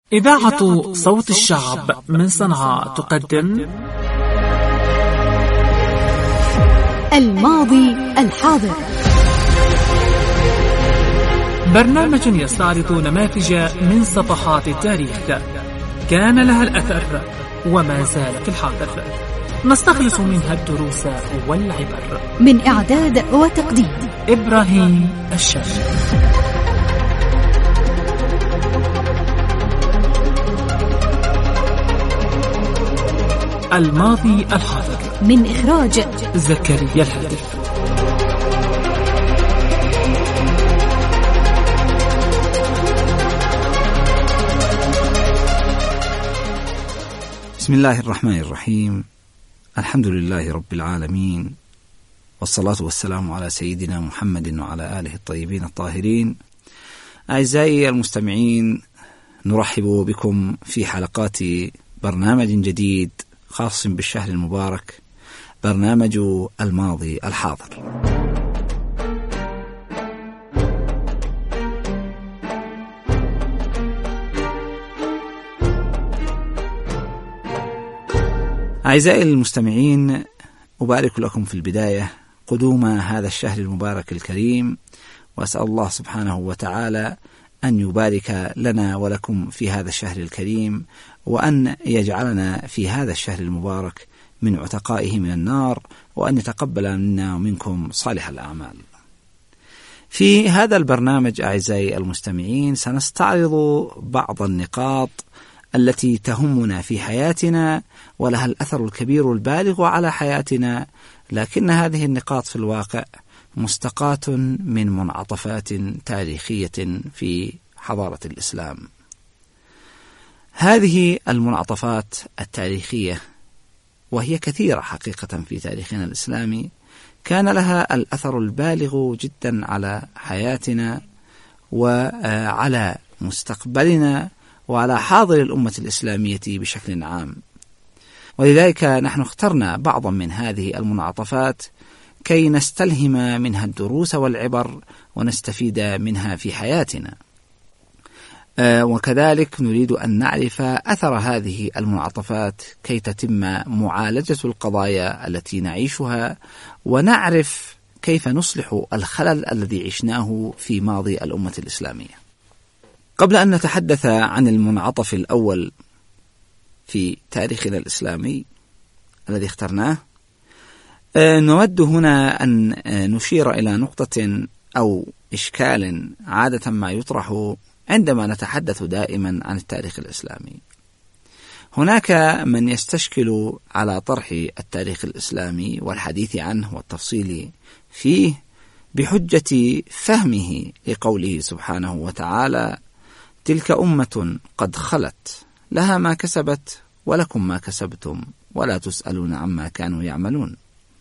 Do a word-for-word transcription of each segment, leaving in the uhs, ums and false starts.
إذاعة صوت الشعب من صنعاء تقدم الماضي الحاضر، برنامج يستعرض نماذج من صفحات التاريخ كان لها الأثر وما زال في الحاضر، نستخلص منها الدروس والعبر. من إعداد وتقديم إبراهيم الشاشي. الماضي الحاضر، من إخراج زكريا الهادف. بسم الله الرحمن الرحيم. الحمد لله رب العالمين، والصلاة والسلام على سيدنا محمد وعلى آله الطيبين الطاهرين. أعزائي المستمعين، نرحب بكم في حلقات برنامج جديد خاص بالشهر المبارك، برنامج الماضي الحاضر. أعزائي المستمعين، أبارك لكم في البداية قدوم هذا الشهر المبارك الكريم، وأسأل الله سبحانه وتعالى أن يبارك لنا ولكم في هذا الشهر الكريم، وأن يجعلنا في هذا الشهر المبارك من عتقائه من النار، وأن يتقبل منا ومنكم صالح الأعمال. في هذا البرنامج أعزائي المستمعين سنستعرض بعض النقاط التي تهمنا في حياتنا ولها الأثر الكبير البالغ على حياتنا، لكن هذه النقاط في الواقع مستقاة من منعطفات تاريخية في حضارة الإسلام. هذه المنعطفات التاريخية، وهي كثيرة حقيقة في تاريخنا الإسلامي، كان لها الأثر البالغ جدا على حياتنا وعلى مستقبلنا وعلى حاضر الأمة الإسلامية بشكل عام. ولذلك نحن اخترنا بعضا من هذه المنعطفات كي نستلهم منها الدروس والعبر ونستفيد منها في حياتنا، وكذلك نريد أن نعرف أثر هذه المنعطفات كي تتم معالجة القضايا التي نعيشها، ونعرف كيف نصلح الخلل الذي عشناه في ماضي الأمة الإسلامية. قبل أن نتحدث عن المنعطف الأول في تاريخنا الإسلامي الذي اخترناه، نود هنا أن نشير إلى نقطة أو إشكال عادة ما يطرح عندما نتحدث دائما عن التاريخ الإسلامي. هناك من يستشكل على طرح التاريخ الإسلامي والحديث عنه والتفصيل فيه بحجة فهمه لقوله سبحانه وتعالى: تلك أمة قد خلت لها ما كسبت ولكم ما كسبتم ولا تسألون عما كانوا يعملون.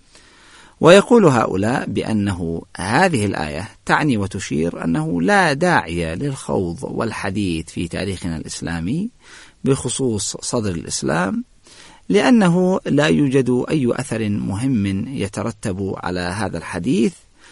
ويقول هؤلاء بأنه هذه الآية تعني وتشير أنه لا داعي للخوض والحديث في تاريخنا الإسلامي بخصوص صدر الإسلام، لأنه لا يوجد أي أثر مهم يترتب على هذا الحديث،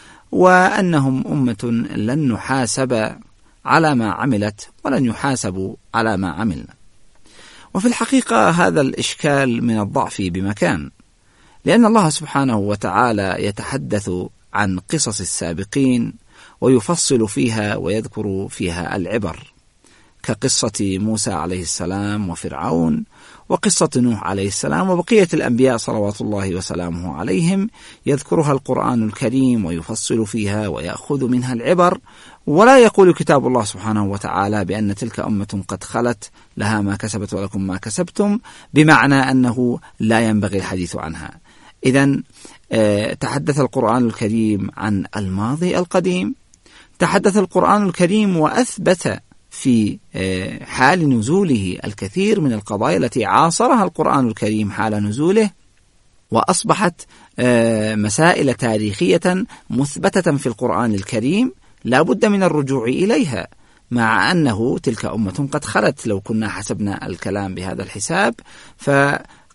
وأنهم أمة لن نحاسب على ما عملت ولن يحاسبوا على ما عملنا. وفي الحقيقة هذا الإشكال من الضعف بمكان، لأن الله سبحانه وتعالى يتحدث عن قصص السابقين ويفصل فيها ويذكر فيها العبر، كقصة موسى عليه السلام وفرعون، وقصة نوح عليه السلام، وبقية الأنبياء صلوات الله وسلامه عليهم، يذكرها القرآن الكريم ويفصل فيها ويأخذ منها العبر. ولا يقول كتاب الله سبحانه وتعالى بأن تلك أمة قد خلت لها ما كسبت ولكم ما كسبتم، بمعنى أنه لا ينبغي الحديث عنها. إذن تحدث القرآن الكريم عن الماضي القديم، تحدث القرآن الكريم وأثبت في حال نزوله الكثير من القضايا التي عاصرها القرآن الكريم حال نزوله، وأصبحت مسائل تاريخية مثبتة في القرآن الكريم لا بد من الرجوع إليها، مع أنه تلك أمة قد خلت. لو كنا حسبنا الكلام بهذا الحساب،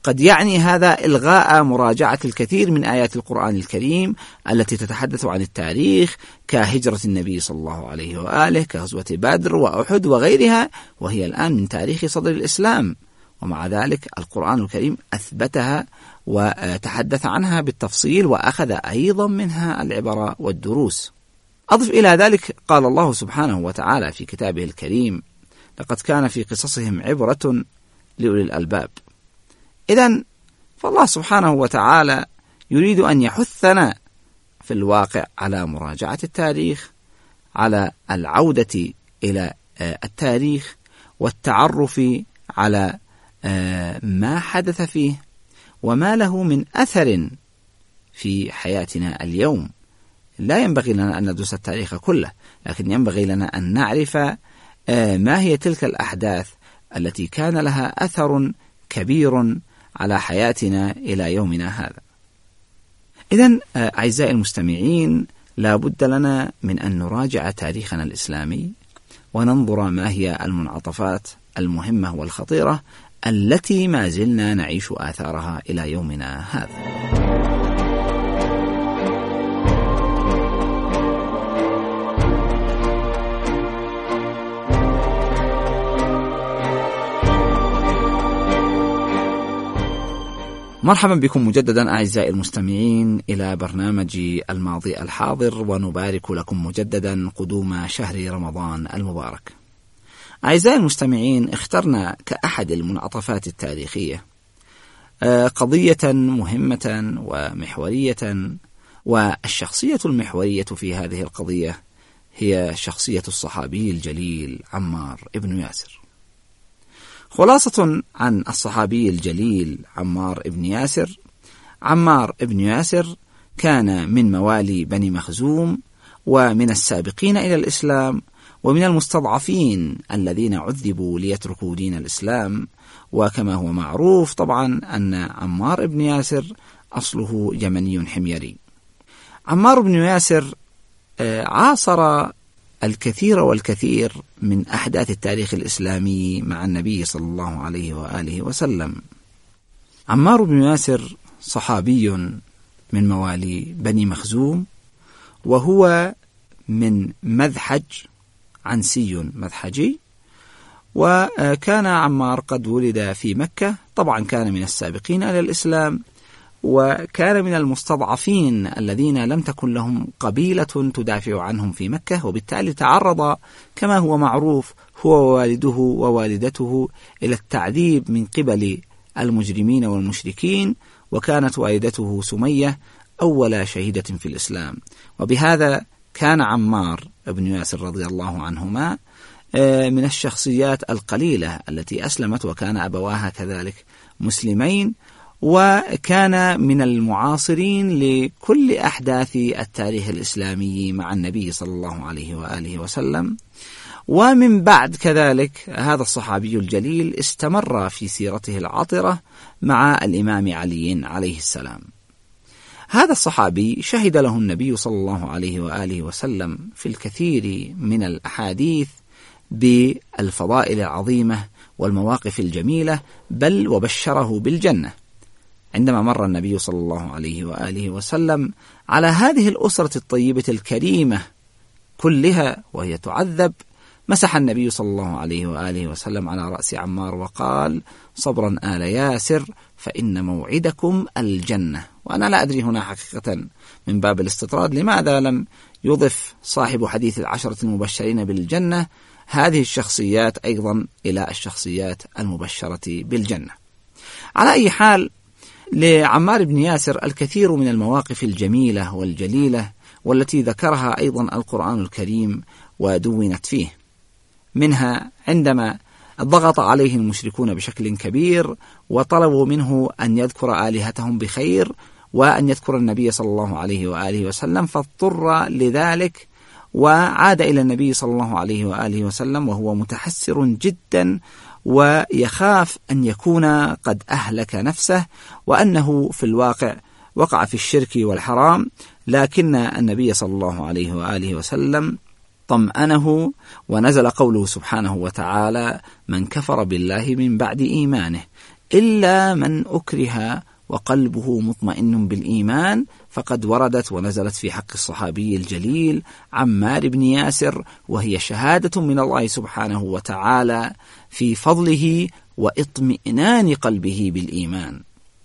قد يعني هذا إلغاء مراجعة الكثير من آيات القرآن الكريم التي تتحدث عن التاريخ، كهجرة النبي صلى الله عليه وآله، كغزوة بدر وأحد وغيرها، وهي الآن من تاريخ صدر الإسلام، ومع ذلك القرآن الكريم أثبتها وتحدث عنها بالتفصيل وأخذ أيضا منها العبر والدروس. أضف إلى ذلك قال الله سبحانه وتعالى في كتابه الكريم: لقد كان في قصصهم عبرة لأولي الألباب. إذن فالله سبحانه وتعالى يريد أن يحثنا في الواقع على مراجعة التاريخ، على العودة إلى التاريخ والتعرف على ما حدث فيه وما له من أثر في حياتنا اليوم. لا ينبغي لنا أن ندرس التاريخ كله، لكن ينبغي لنا أن نعرف ما هي تلك الأحداث التي كان لها أثر كبير على حياتنا إلى يومنا هذا. إذن أعزائي المستمعين، لا بد لنا من أن نراجع تاريخنا الإسلامي وننظر ما هي المنعطفات المهمة والخطيرة التي ما زلنا نعيش آثارها إلى يومنا هذا. مرحبا بكم مجددا أعزائي المستمعين إلى برنامج الماضي الحاضر، ونبارك لكم مجددا قدوم شهر رمضان المبارك. أعزائي المستمعين، اخترنا كأحد المنعطفات التاريخية قضية مهمة ومحورية، والشخصية المحورية في هذه القضية هي شخصية الصحابي الجليل عمار بن ياسر. خلاصة عن الصحابي الجليل عمار بن ياسر: عمار بن ياسر كان من موالي بني مخزوم، ومن السابقين إلى الإسلام، ومن المستضعفين الذين عذبوا ليتركوا دين الإسلام. وكما هو معروف طبعا أن عمار بن ياسر أصله يمني حميري. عمار بن ياسر عاصر الكثير والكثير من أحداث التاريخ الإسلامي مع النبي صلى الله عليه وآله وسلم. عمار بن ياسر صحابي من موالي بني مخزوم، وهو من مذحج عنسي مذحجي، وكان عمار قد ولد في مكة. طبعا كان من السابقين إلى الإسلام، وكان من المستضعفين الذين لم تكن لهم قبيلة تدافع عنهم في مكة، وبالتالي تعرض كما هو معروف هو ووالده ووالدته إلى التعذيب من قبل المجرمين والمشركين، وكانت والدته سمية أول شهيدة في الإسلام. وبهذا كان عمار بن ياسر رضي الله عنهما من الشخصيات القليلة التي أسلمت، وكان أبواها كذلك مسلمين، وكان من المعاصرين لكل أحداث التاريخ الإسلامي مع النبي صلى الله عليه وآله وسلم. ومن بعد كذلك هذا الصحابي الجليل استمر في سيرته العطرة مع الإمام علي عليه السلام. هذا الصحابي شهد له النبي صلى الله عليه وآله وسلم في الكثير من الأحاديث بالفضائل العظيمة والمواقف الجميلة، بل وبشره بالجنة. عندما مر النبي صلى الله عليه وآله وسلم على هذه الأسرة الطيبة الكريمة كلها وهي تعذب، مسح النبي صلى الله عليه وآله وسلم على رأس عمار وقال: صبرا آل ياسر فإن موعدكم الجنة. وأنا لا أدري هنا حقيقة من باب الاستطراد لماذا لم يضف صاحب حديث العشرة المبشرين بالجنة هذه الشخصيات أيضا إلى الشخصيات المبشرة بالجنة. على أي حال، لعمار بن ياسر الكثير من المواقف الجميلة والجليلة والتي ذكرها أيضا القرآن الكريم ودونت فيه، منها عندما ضغط عليه المشركون بشكل كبير وطلبوا منه أن يذكر آلهتهم بخير وأن يذكر النبي صلى الله عليه وآله وسلم، فاضطر لذلك وعاد إلى النبي صلى الله عليه وآله وسلم وهو متحسر جدا، ويخاف أن يكون قد أهلك نفسه وأنه في الواقع وقع في الشرك والحرام. لكن النبي صلى الله عليه وآله وسلم طمأنه، ونزل قوله سبحانه وتعالى: من كفر بالله من بعد إيمانه إلا من أكره وقلبه مطمئن بالإيمان، فقد وردت ونزلت في حق الصحابي الجليل عمار بن ياسر، وهي شهادة من الله سبحانه وتعالى في فضله واطمئنان قلبه بالإيمان.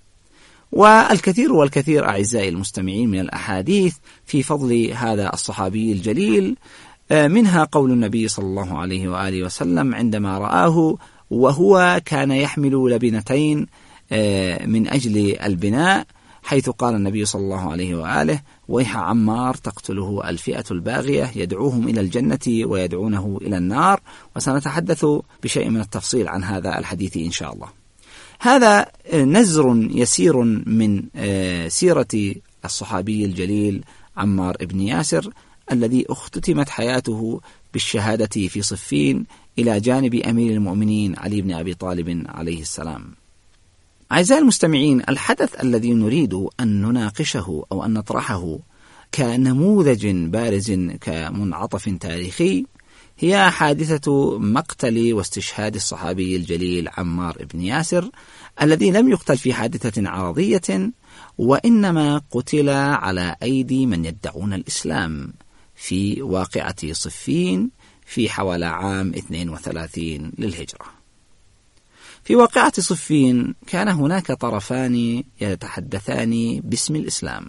والكثير والكثير أعزائي المستمعين من الأحاديث في فضل هذا الصحابي الجليل، منها قول النبي صلى الله عليه وآله وسلم عندما رآه وهو كان يحمل لبنتين من أجل البناء، حيث قال النبي صلى الله عليه وآله: ويح عمار تقتله الفئة الباغية يدعوهم إلى الجنة ويدعونه إلى النار. وسنتحدث بشيء من التفصيل عن هذا الحديث إن شاء الله. هذا نزر يسير من سيرة الصحابي الجليل عمار بن ياسر، الذي اختتمت حياته بالشهادة في صفين إلى جانب أمير المؤمنين علي بن أبي طالب عليه السلام. أعزائي المستمعين، الحدث الذي نريد أن نناقشه أو أن نطرحه كنموذج بارز كمنعطف تاريخي هي حادثة مقتل واستشهاد الصحابي الجليل عمار بن ياسر، الذي لم يقتل في حادثة عرضية، وإنما قتل على أيدي من يدعون الإسلام في واقعة صفين في حوالي عام اثنين وثلاثين للهجرة. في واقعة صفين كان هناك طرفان يتحدثان باسم الإسلام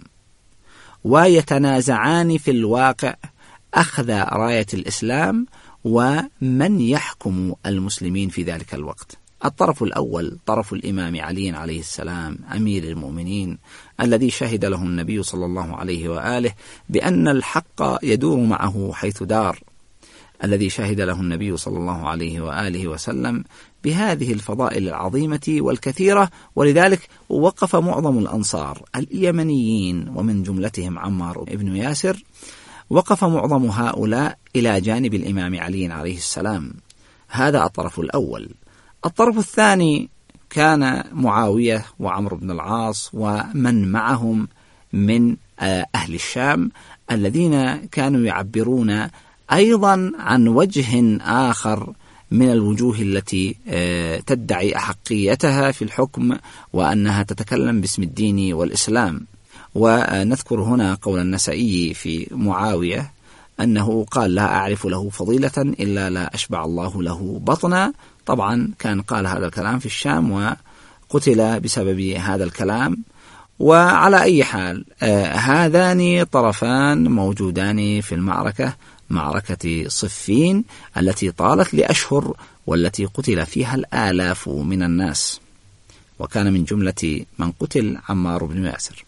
ويتنازعان في الواقع أخذ راية الإسلام ومن يحكم المسلمين في ذلك الوقت. الطرف الأول طرف الإمام علي عليه السلام أمير المؤمنين، الذي شهد له النبي صلى الله عليه وآله بأن الحق يدور معه حيث دار، الذي شهد له النبي صلى الله عليه وآله وسلم بهذه الفضائل العظيمة والكثيرة، ولذلك وقف معظم الأنصار اليمنيين ومن جملتهم عمار بن ياسر، وقف معظم هؤلاء إلى جانب الإمام علي عليه السلام. هذا الطرف الأول. الطرف الثاني كان معاوية وعمرو بن العاص ومن معهم من أهل الشام، الذين كانوا يعبرون أيضا عن وجه آخر من الوجوه التي تدعي أحقيتها في الحكم وأنها تتكلم باسم الدين والإسلام. ونذكر هنا قول النسائي في معاوية أنه قال: لا أعرف له فضيلة إلا لا أشبع الله له بطنا. طبعا كان قال هذا الكلام في الشام وقتل بسبب هذا الكلام. وعلى أي حال هذان طرفان موجودان في المعركة، معركة صفين التي طالت لأشهر والتي قتل فيها الآلاف من الناس، وكان من جملة من قتل عمار بن ياسر.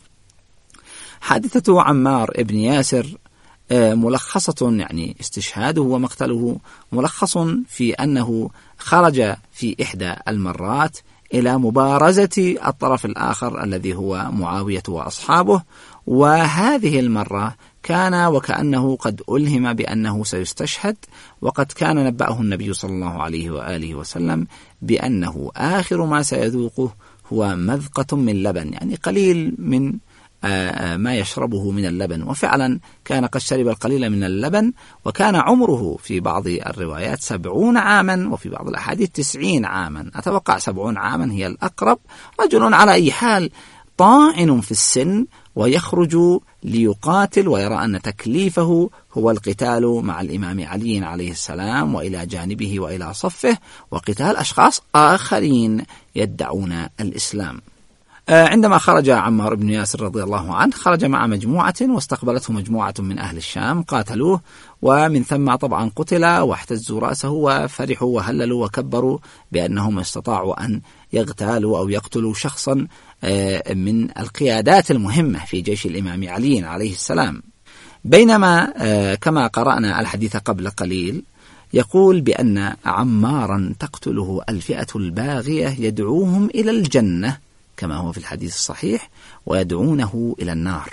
حادثة عمار بن ياسر ملخصة، يعني استشهاده ومقتله ملخص في أنه خرج في إحدى المرات إلى مبارزة الطرف الآخر الذي هو معاوية وأصحابه، وهذه المرة كان وكأنه قد ألهم بأنه سيستشهد، وقد كان نبأه النبي صلى الله عليه وآله وسلم بأنه آخر ما سيذوقه هو مذقة من لبن، يعني قليل من ما يشربه من اللبن. وفعلا كان قد شرب القليل من اللبن، وكان عمره في بعض الروايات سبعون عاما وفي بعض الأحاديث تسعين عاما. أتوقع سبعون عاما هي الأقرب. رجل على أي حال طاعن في السن ويخرج ليقاتل، ويرى أن تكليفه هو القتال مع الإمام علي عليه السلام وإلى جانبه وإلى صفه، وقتال أشخاص آخرين يدعون الإسلام. عندما خرج عمار بن ياسر رضي الله عنه خرج مع مجموعة، واستقبلته مجموعة من أهل الشام قاتلوه، ومن ثم طبعا قتل واحتزوا رأسه وفرحوا وهللوا وكبروا بأنهم استطاعوا أن يغتالوا أو يقتلوا شخصا من القيادات المهمة في جيش الإمام علي عليه السلام. بينما كما قرأنا الحديث قبل قليل يقول بأن عمارا تقتله الفئة الباغية يدعوهم إلى الجنة كما هو في الحديث الصحيح ويدعونه إلى النار.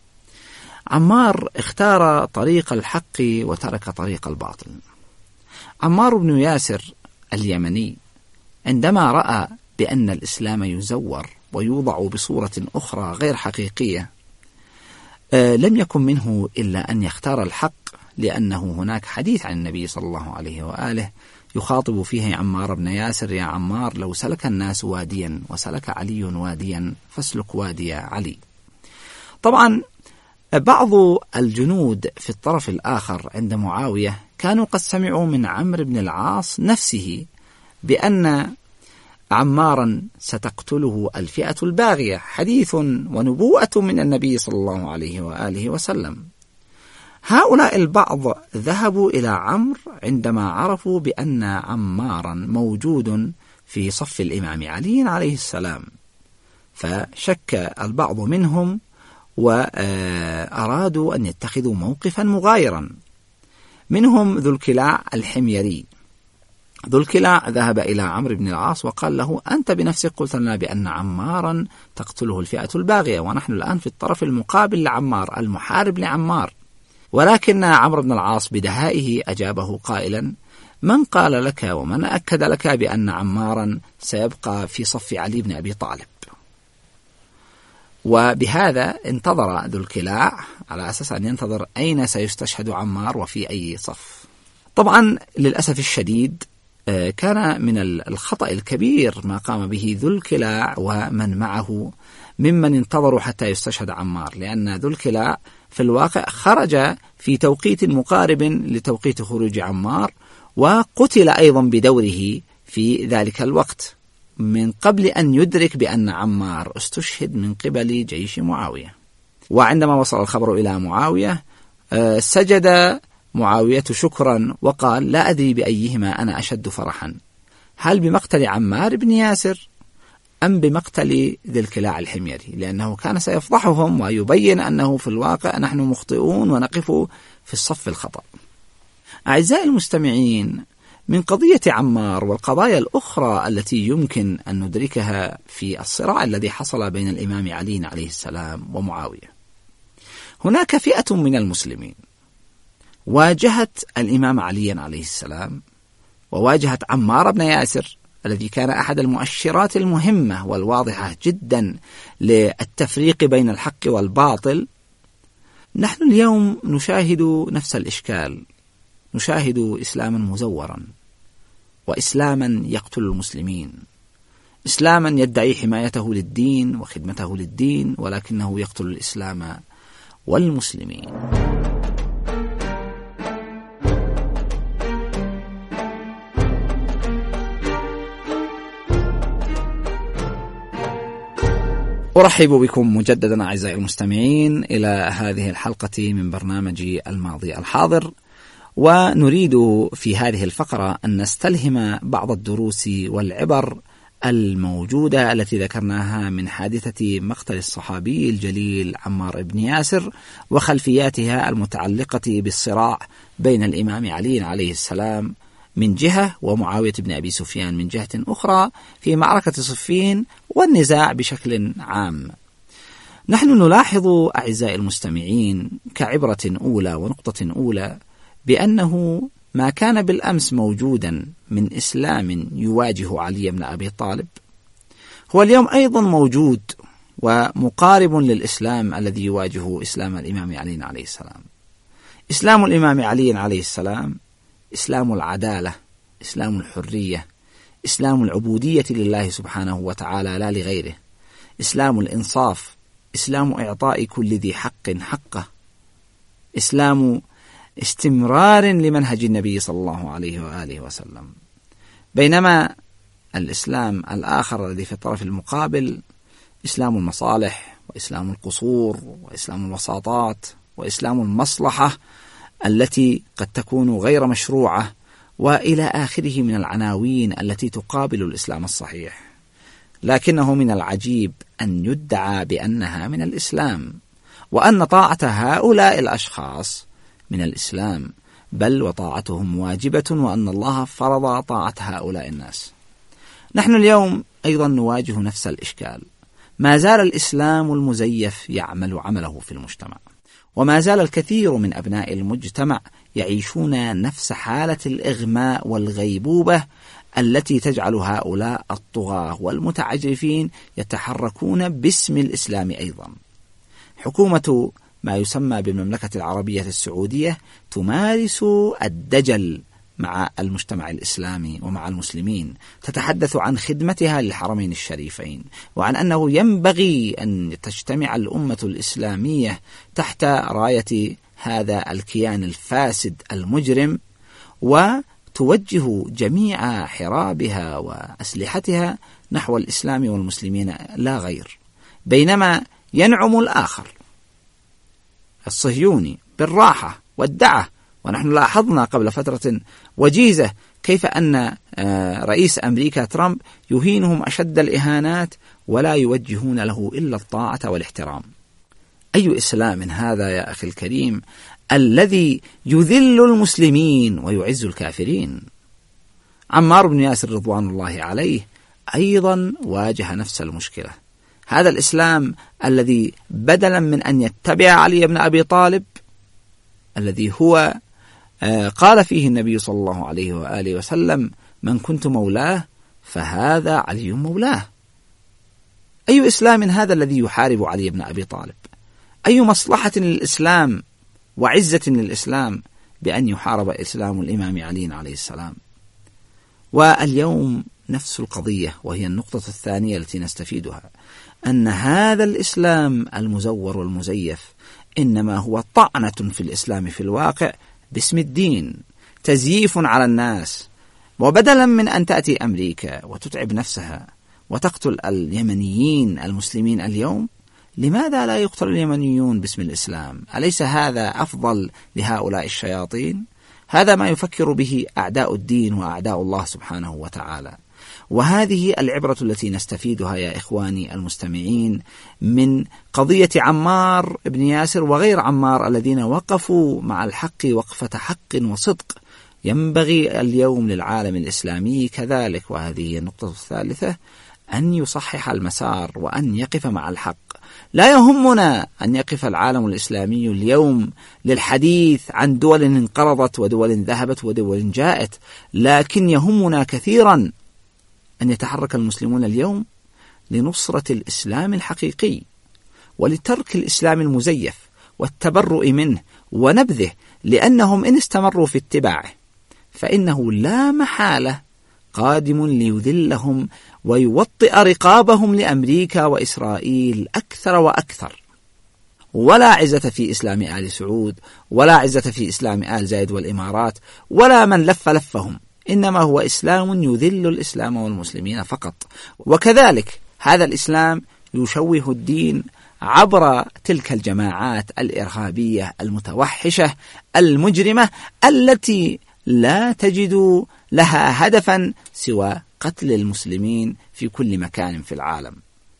عمار اختار طريق الحق وترك طريق الباطل. عمار بن ياسر اليمني عندما رأى بأن الإسلام يزور ويوضع بصورة أخرى غير حقيقية لم يكن منه إلا أن يختار الحق، لأنه هناك حديث عن النبي صلى الله عليه وآله يخاطب فيه عمار بن ياسر: يا عمار، لو سلك الناس واديا وسلك علي واديا فاسلك وادي علي. طبعا بعض الجنود في الطرف الآخر عند معاوية كانوا قد سمعوا من عمرو بن العاص نفسه بأن عمارا ستقتله الفئة الباغية، حديث ونبوءة من النبي صلى الله عليه وآله وسلم. هؤلاء البعض ذهبوا إلى عمرو عندما عرفوا بأن عمارا موجود في صف الإمام علي عليه السلام، فشك البعض منهم وأرادوا أن يتخذوا موقفا مغايرا. منهم ذو الكلاع الحميري. ذو الكلاع ذهب إلى عمرو بن العاص وقال له: أنت بنفسك قلت لنا بأن عمارا تقتله الفئة الباغية، ونحن الآن في الطرف المقابل لعمار، المحارب لعمار. ولكن عمرو بن العاص بدهائه أجابه قائلا: من قال لك ومن أكد لك بأن عمارا سيبقى في صف علي بن أبي طالب؟ وبهذا انتظر ذو الكلاع على أساس أن ينتظر أين سيستشهد عمار وفي أي صف. طبعا للأسف الشديد كان من الخطأ الكبير ما قام به ذو الكلاع ومن معه ممن انتظروا حتى يستشهد عمار، لأن ذو الكلاع في الواقع خرج في توقيت مقارب لتوقيت خروج عمار، وقتل أيضا بدوره في ذلك الوقت من قبل أن يدرك بأن عمار استشهد من قبل جيش معاوية. وعندما وصل الخبر إلى معاوية سجد معاوية شكرا وقال: لا أدري بأيهما أنا أشد فرحا، هل بمقتل عمار بن ياسر أم بمقتل ذي الكلاع الحميري، لأنه كان سيفضحهم ويبين أنه في الواقع نحن مخطئون ونقف في الصف الخطأ. أعزائي المستمعين، من قضية عمار والقضايا الأخرى التي يمكن أن ندركها في الصراع الذي حصل بين الإمام علي عليه السلام ومعاوية، هناك فئة من المسلمين واجهت الإمام علي عليه السلام وواجهت عمار بن ياسر الذي كان أحد المؤشرات المهمة والواضحة جدا للتفريق بين الحق والباطل. نحن اليوم نشاهد نفس الإشكال، نشاهد إسلاما مزورا، وإسلاما يقتل المسلمين، إسلاما يدعي حمايته للدين وخدمته للدين، ولكنه يقتل الإسلام والمسلمين. أرحب بكم مجددا أعزائي المستمعين إلى هذه الحلقة من برنامج الماضي الحاضر، ونريد في هذه الفقرة أن نستلهم بعض الدروس والعبر الموجودة التي ذكرناها من حادثة مقتل الصحابي الجليل عمار بن ياسر وخلفياتها المتعلقة بالصراع بين الإمام علي عليه السلام من جهة ومعاوية بن أبي سفيان من جهة أخرى في معركة صفين والنزاع بشكل عام. نحن نلاحظ أعزائي المستمعين كعبرة أولى ونقطة أولى بأنه ما كان بالأمس موجودا من إسلام يواجه علي بن أبي طالب هو اليوم أيضا موجود ومقارب للإسلام الذي يواجه إسلام الإمام علي عليه السلام. إسلام الإمام علي عليه السلام إسلام العدالة، إسلام الحرية، إسلام العبودية لله سبحانه وتعالى لا لغيره، إسلام الإنصاف، إسلام إعطاء كل ذي حق حقه، إسلام استمرار لمنهج النبي صلى الله عليه وآله وسلم. بينما الإسلام الآخر الذي في الطرف المقابل إسلام المصالح وإسلام القصور وإسلام الوساطات وإسلام المصلحة التي قد تكون غير مشروعة وإلى آخره من العناوين التي تقابل الإسلام الصحيح. لكنه من العجيب أن يدعى بأنها من الإسلام وأن طاعة هؤلاء الأشخاص من الإسلام، بل وطاعتهم واجبة، وأن الله فرض طاعة هؤلاء الناس. نحن اليوم أيضا نواجه نفس الإشكال، ما زال الإسلام المزيف يعمل عمله في المجتمع، وما زال الكثير من أبناء المجتمع يعيشون نفس حالة الإغماء والغيبوبة التي تجعل هؤلاء الطغاة والمتعجرفين يتحركون باسم الإسلام أيضا. حكومة ما يسمى بالمملكة العربية السعودية تمارس الدجل مع المجتمع الإسلامي ومع المسلمين، تتحدث عن خدمتها للحرمين الشريفين، وعن أنه ينبغي أن تجتمع الأمة الإسلامية تحت راية هذا الكيان الفاسد المجرم، وتوجه جميع حرابها وأسلحتها نحو الإسلام والمسلمين لا غير. بينما ينعم الآخر الصهيوني بالراحة والدعة، ونحن لاحظنا قبل فترة وجيزة كيف أن رئيس أمريكا ترامب يهينهم أشد الإهانات ولا يوجهون له إلا الطاعة والاحترام. أي إسلام هذا يا أخي الكريم الذي يذل المسلمين ويعز الكافرين؟ عمار بن ياسر رضوان الله عليه أيضا واجه نفس المشكلة. هذا الإسلام الذي بدلا من أن يتبع علي بن أبي طالب الذي هو قال فيه النبي صلى الله عليه وآله وسلم: من كنت مولاه فهذا علي مولاه. أي إسلام هذا الذي يحارب علي بن أبي طالب؟ أي مصلحة للإسلام وعزة للإسلام بأن يحارب إسلام الإمام علي عليه السلام؟ واليوم نفس القضية، وهي النقطة الثانية التي نستفيدها، أن هذا الإسلام المزور والمزيف إنما هو طعنة في الإسلام في الواقع باسم الدين، تزييف على الناس. وبدلا من أن تأتي أمريكا وتتعب نفسها وتقتل اليمنيين المسلمين اليوم، لماذا لا يقتل اليمنيون باسم الإسلام؟ أليس هذا أفضل لهؤلاء الشياطين؟ هذا ما يفكر به أعداء الدين وأعداء الله سبحانه وتعالى. وهذه العبرة التي نستفيدها يا إخواني المستمعين من قضية عمار بن ياسر وغير عمار الذين وقفوا مع الحق وقفة حق وصدق. ينبغي اليوم للعالم الإسلامي كذلك، وهذه النقطة الثالثة، أن يصحح المسار وأن يقف مع الحق. لا يهمنا أن يقف العالم الإسلامي اليوم للحديث عن دول انقرضت ودول ذهبت ودول جاءت، لكن يهمنا كثيرا أن يتحرك المسلمون اليوم لنصرة الإسلام الحقيقي ولترك الإسلام المزيف والتبرؤ منه ونبذه، لأنهم إن استمروا في اتباعه فإنه لا محالة قادم ليذلهم ويوطئ رقابهم لأمريكا وإسرائيل أكثر وأكثر. ولا عزة في إسلام آل سعود، ولا عزة في إسلام آل زايد والإمارات، ولا من لف لفهم، إنما هو إسلام يذل الإسلام والمسلمين فقط. وكذلك هذا الإسلام يشوه الدين عبر تلك الجماعات الإرهابية المتوحشة المجرمة التي لا تجد لها هدفا سوى قتل المسلمين في كل مكان في العالم.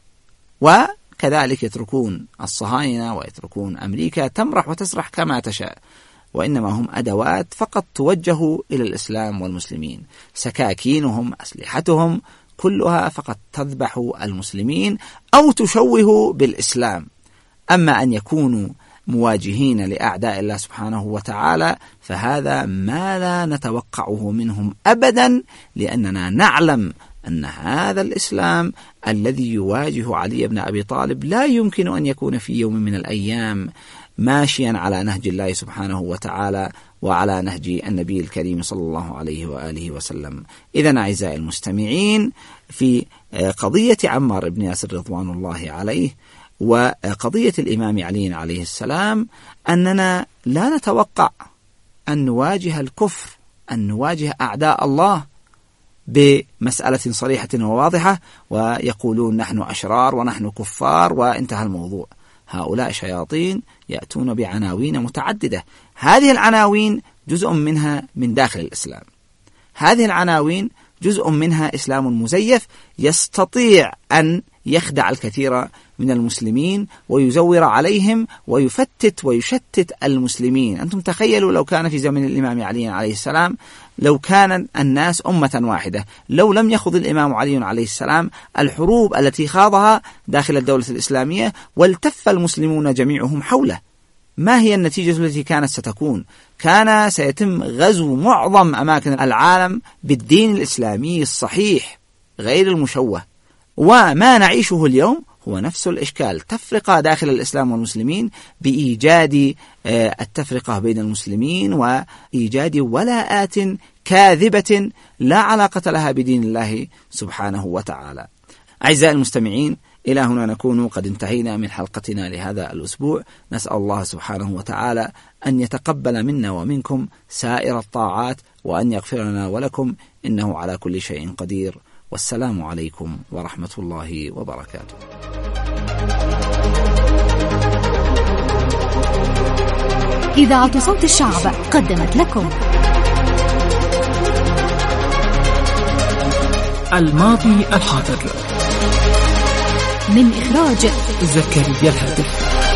وكذلك يتركون الصهاينة ويتركون أمريكا تمرح وتسرح كما تشاء، وإنما هم أدوات فقط توجه إلى الإسلام والمسلمين. سكاكينهم، أسلحتهم، كلها فقط تذبح المسلمين أو تشوه بالإسلام. أما أن يكونوا مواجهين لأعداء الله سبحانه وتعالى فهذا ما لا نتوقعه منهم أبدا، لأننا نعلم أن هذا الإسلام الذي يواجه علي بن أبي طالب لا يمكن أن يكون في يوم من الأيام ماشيا على نهج الله سبحانه وتعالى وعلى نهج النبي الكريم صلى الله عليه وآله وسلم. إذن أعزائي المستمعين، في قضية عمار بن ياسر رضوان الله عليه وقضية الإمام علي عليه السلام أننا لا نتوقع أن نواجه الكفر، أن نواجه أعداء الله بمسألة صريحة وواضحة ويقولون نحن أشرار ونحن كفار وانتهى الموضوع. هؤلاء شياطين يأتون بعناوين متعددة، هذه العناوين جزء منها من داخل الإسلام، هذه العناوين جزء منها إسلام مزيف يستطيع أن يخدع الكثير من المسلمين ويزور عليهم ويفتت ويشتت المسلمين. أنتم تخيلوا لو كان في زمن الإمام علي عليه السلام، لو كان الناس أمة واحدة، لو لم يخض الإمام علي عليه السلام الحروب التي خاضها داخل الدولة الإسلامية والتف المسلمون جميعهم حوله، ما هي النتيجة التي كانت ستكون؟ كان سيتم غزو معظم أماكن العالم بالدين الإسلامي الصحيح غير المشوه. وما نعيشه اليوم هو نفس الإشكال، تفرقة داخل الإسلام والمسلمين بإيجاد التفرقة بين المسلمين وإيجاد ولاءات كاذبة لا علاقة لها بدين الله سبحانه وتعالى. أعزائي المستمعين، إلى هنا نكون قد انتهينا من حلقتنا لهذا الأسبوع. نسأل الله سبحانه وتعالى أن يتقبل منا ومنكم سائر الطاعات، وأن يغفر لنا ولكم، إنه على كل شيء قدير. والسلام عليكم ورحمة الله وبركاته. إذاعة صوت الشعب قدمت لكم الماضي الحاضر، من إخراج زكريا الهادف.